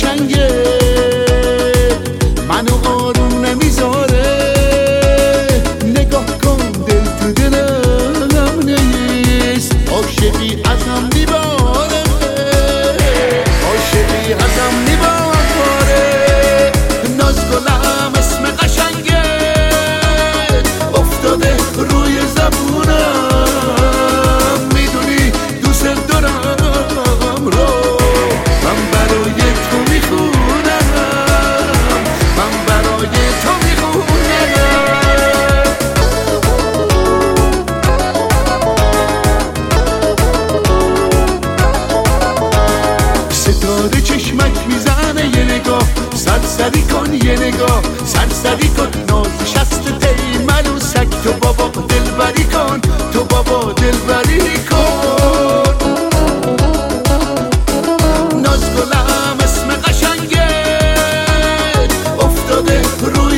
قشنگه منو آروم نمیذاره نگاه کن دل تو دلم نیست عاشقی ازم میباره عاشقی ازم میباره ناز گلم اسم قشنگه افتاده روی زبونم میدونی دوست دارم رو من برای تو میخونم من برای تو میخونم ستاره چشمک میزنه یه نگاه سرسری کن یه نگاه سرسری کن ناز شست پیمل و سگ تو بابا دلبری کن تو بابا دلبری کن ناز گلم اسم قشنگه افتاده روی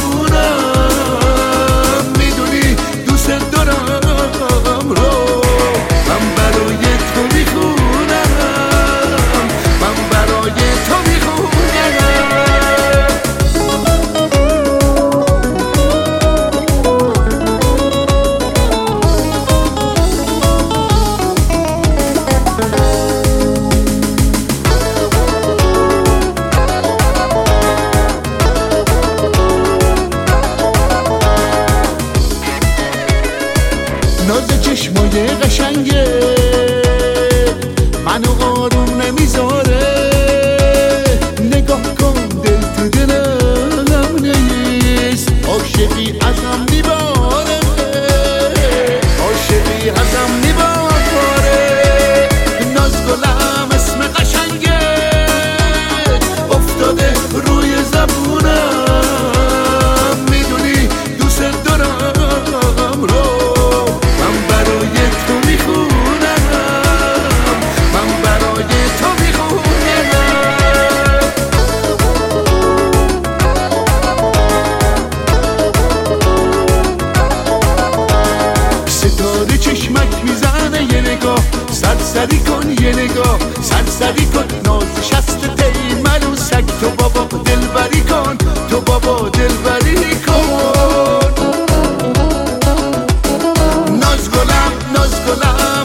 زبونم میدونی دوست دارم رو من برای تو میخونم من برای تو میخونم ناز چشمای قشنگه منو آروم نمیذاره نگاه کن دل تو دلم نیست عاشقی ازم میباره عاشقی ازم میباره ناز گلم اسم قشنگه افتاده روی زبونم میدونی دوست دارم رو من برای تو میخونم من برای تو میخونم ستاره چشمک میزنه یه نگاه سرسری کن یه نگاه سرسری کن ناز شست پیمل و سگ تو بابا دلبری کن تو بابا دلبری کن ناز گلم